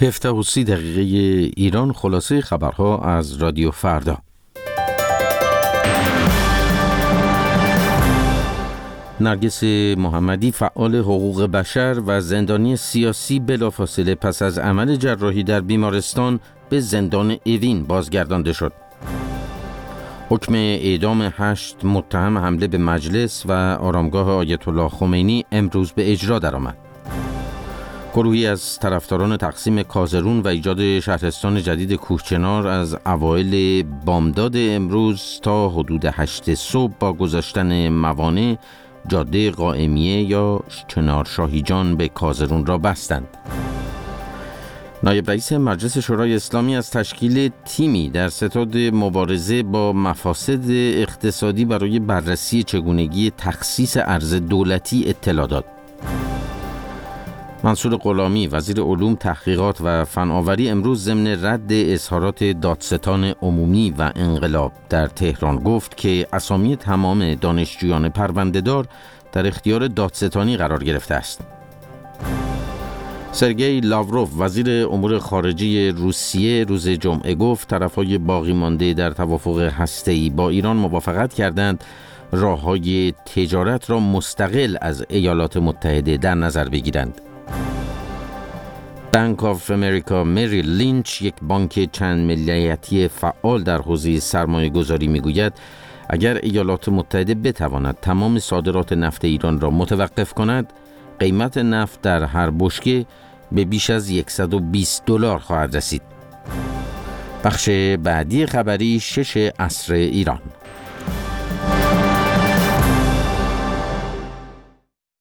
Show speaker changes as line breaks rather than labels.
17:30 ایران. خلاصه خبرها از رادیو فردا. نرگس محمدی، فعال حقوق بشر و زندانی سیاسی، بلافاصله پس از عمل جراحی در بیمارستان به زندان اوین بازگردانده شد. حکم اعدام 8 متهم حمله به مجلس و آرامگاه آیت الله خمینی امروز به اجرا درآمد. گروهی از طرفداران تقسیم کازرون و ایجاد شهرستان جدید کوهچنار از اوایل بامداد امروز تا حدود 8 صبح با گذاشتن موانع جاده قائمیه یا چنار شاهیجان به کازرون را بستند. نایب رئیس مجلس شورای اسلامی از تشکیل تیمی در ستاد مبارزه با مفاسد اقتصادی برای بررسی چگونگی تخصیص ارز دولتی اطلاع داد. منصور غلامی، وزیر علوم، تحقیقات و فناوری، امروز ضمن رد اظهارات دادستان عمومی و انقلاب در تهران گفت که اسامی تمام دانشجویان پرونده‌دار در اختیار دادستانی قرار گرفته است. سرگئی لاوروف، وزیر امور خارجه روسیه، روز جمعه گفت طرف‌های باقی مانده در توافق هسته‌ای با ایران موافقت کردند راه‌های تجارت را مستقل از ایالات متحده در نظر بگیرند. بانک آف امریکا مریل لینچ، یک بانک چند ملیتی فعال در حوزه سرمایه گذاری، میگوید اگر ایالات متحده بتواند تمام صادرات نفت ایران را متوقف کند، قیمت نفت در هر بشکه به بیش از $120 خواهد رسید. بخش بعدی خبری 6 عصر ایران.